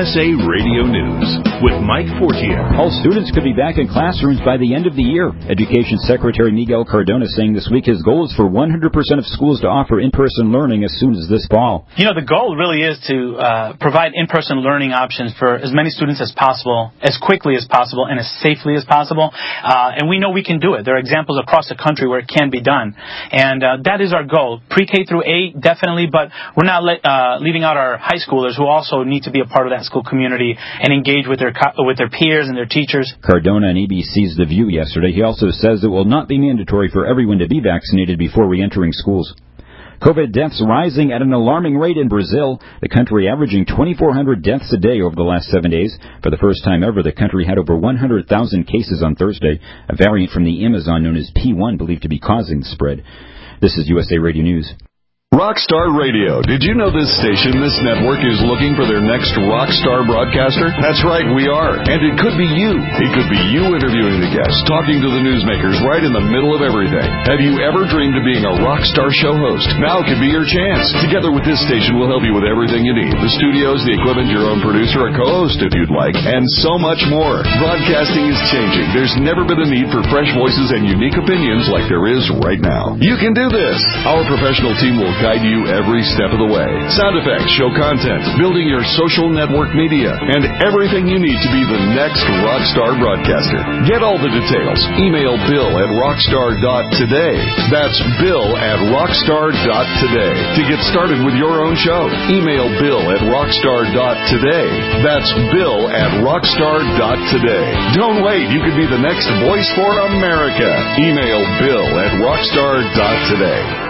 USA Radio News with Mike Fortier. All students could be back in classrooms by the end of the year. Education Secretary Miguel Cardona saying this week his goal is for 100% of schools to offer in-person learning as soon as this fall. You know, the goal really is to provide in-person learning options for as many students as possible, as quickly as possible, and as safely as possible. And we know we can do it. There are examples across the country where it can be done. And that is our goal. Pre-K through 8, definitely, but we're not leaving out our high schoolers who also need to be a part of that school community and engage with their peers and their teachers. Cardona on ABC's The View yesterday. He also says it will not be mandatory for everyone to be vaccinated before re-entering schools. COVID deaths rising at an alarming rate in Brazil, the country averaging 2,400 deaths a day over the last 7 days. For the first time ever, the country had over 100,000 cases on Thursday, a variant from the Amazon known as P1 believed to be causing the spread. This is USA Radio News. Rockstar Radio. Did you know this station, this network, is looking for their next rockstar broadcaster? That's right, we are. And it could be you. It could be you interviewing the guests, talking to the newsmakers right in the middle of everything. Have you ever dreamed of being a rockstar show host? Now could be your chance. Together with this station, we'll help you with everything you need. The studios, the equipment, your own producer, a co-host if you'd like, and so much more. Broadcasting is changing. There's never been a need for fresh voices and unique opinions like there is right now. You can do this. Our professional team will guide you every step of the way. Sound effects, show content, building your social network media, and everything you need to be the next rockstar broadcaster. Get all the details. Email bill@rockstar.today. That's bill@rockstar.today. To get started with your own show, email bill@rockstar.today. That's bill@rockstar.today. Don't wait. You could be the next voice for America. Email bill@rockstar.today.